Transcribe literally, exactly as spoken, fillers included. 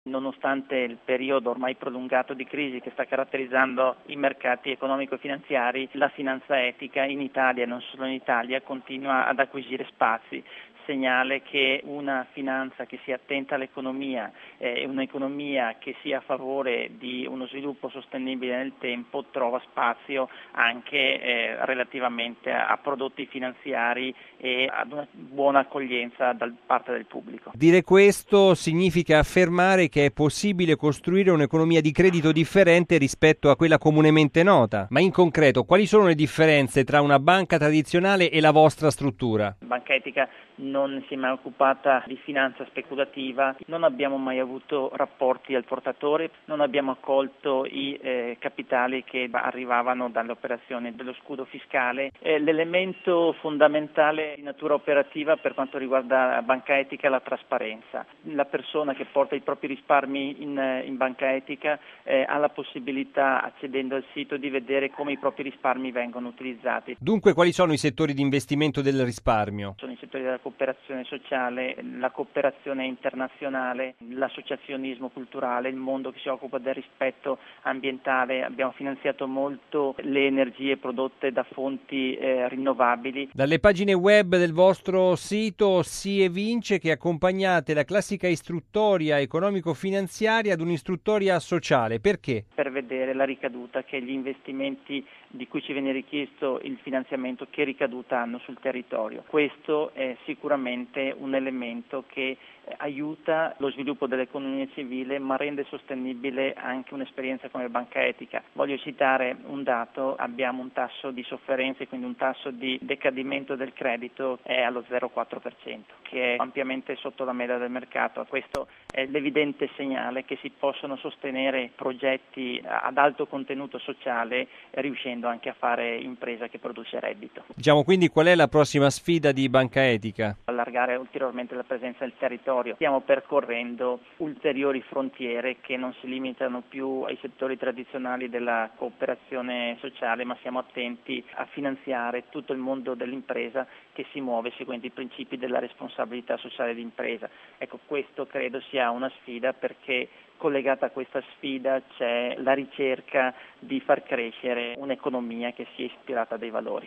Nonostante il periodo ormai prolungato di crisi che sta caratterizzando i mercati economico-finanziari, la finanza etica in Italia e non solo in Italia continua ad acquisire spazi. Segnale che una finanza che sia attenta all'economia e eh, un'economia che sia a favore di uno sviluppo sostenibile nel tempo trova spazio anche eh, relativamente a, a prodotti finanziari e ad una buona accoglienza da parte del pubblico. Dire questo significa affermare che è possibile costruire un'economia di credito differente rispetto a quella comunemente nota. Ma in concreto, quali sono le differenze tra una banca tradizionale e la vostra struttura? Banca Etica non si è mai occupata di finanza speculativa, non abbiamo mai avuto rapporti al portatore, non abbiamo accolto i eh, capitali che arrivavano dalle operazioni dello scudo fiscale. Eh, l'elemento fondamentale di natura operativa per quanto riguarda Banca Etica è la trasparenza. La persona che porta i propri risparmi in, in Banca Etica eh, ha la possibilità, accedendo al sito, di vedere come i propri risparmi vengono utilizzati. Dunque, quali sono i settori di investimento del risparmio? Sono i settori della cooperazione sociale, la cooperazione internazionale, l'associazionismo culturale, il mondo che si occupa del rispetto ambientale. Abbiamo finanziato molto le energie prodotte da fonti eh, rinnovabili. Dalle pagine web del vostro sito si evince che accompagnate la classica istruttoria economico-finanziaria ad un'istruttoria sociale. Perché? Per vedere la ricaduta che gli investimenti di cui ci viene richiesto il finanziamento, che ricaduta hanno sul territorio. Questo è sicuramente un elemento che aiuta lo sviluppo dell'economia civile, ma rende sostenibile anche un'esperienza come Banca Etica. Voglio citare un dato: abbiamo un tasso di sofferenza e quindi un tasso di decadimento del credito è allo zero virgola quattro per cento, che è ampiamente sotto la media del mercato. Questo è l'evidente segnale che si possono sostenere progetti ad alto contenuto sociale riuscendo anche a fare impresa che produce reddito. Diciamo quindi, qual è la prossima sfida di Banca Etica? Allargare ulteriormente la presenza del territorio. Stiamo percorrendo ulteriori frontiere che non si limitano più ai settori tradizionali della cooperazione sociale, ma siamo attenti a finanziare tutto il mondo dell'impresa che si muove seguendo i principi della responsabilità sociale d'impresa. Ecco, questo credo sia una sfida, perché collegata a questa sfida c'è la ricerca di far crescere un'economia che sia ispirata a dei valori.